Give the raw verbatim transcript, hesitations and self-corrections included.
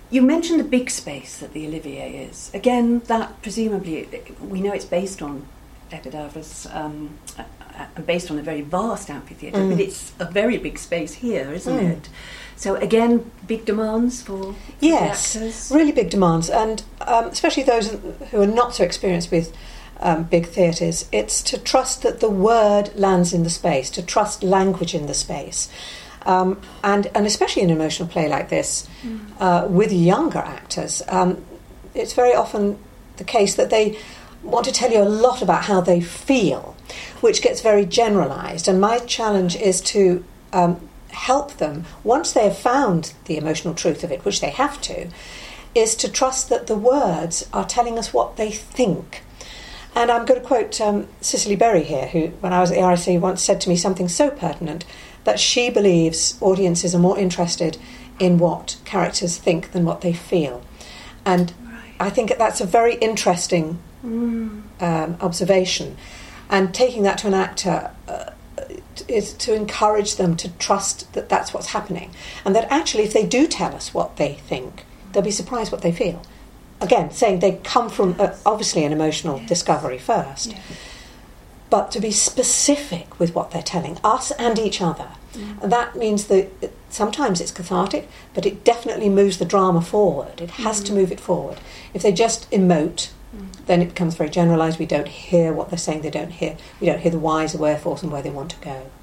You mentioned the big space that the Olivier is. Again, that presumably, we know it's based on Epidavros, um, and based on a very vast amphitheatre, mm. but it's a very big space here, isn't mm. it? So again, big demands for, for yes, the actors? Really big demands, and um, especially those who are not so experienced with um, big theatres, it's to trust that the word lands in the space, to trust language in the space. Um, and, and especially in an emotional play like this, mm. uh, with younger actors, um, it's very often the case that they want to tell you a lot about how they feel, which gets very generalised. And my challenge is to um, help them, once they have found the emotional truth of it, which they have to, is to trust that the words are telling us what they think. And I'm going to quote um, Cicely Berry here, who, when I was at the R I C, once said to me something so pertinent, that she believes audiences are more interested in what characters think than what they feel. And right. I think that's a very interesting mm. um, observation. And taking that to an actor uh, is to encourage them to trust that that's what's happening. And that actually, if they do tell us what they think, they'll be surprised what they feel. Again, saying they come from, uh, obviously, an emotional yes. discovery first. Yes. But to be specific with what they're telling us and each other. Mm. And that means that it, sometimes it's cathartic, but it definitely moves the drama forward. It has mm. to move it forward. If they just emote, mm. then it becomes very generalised. We don't hear what they're saying. They don't hear. We don't hear the whys, the wherefores, and where they want to go.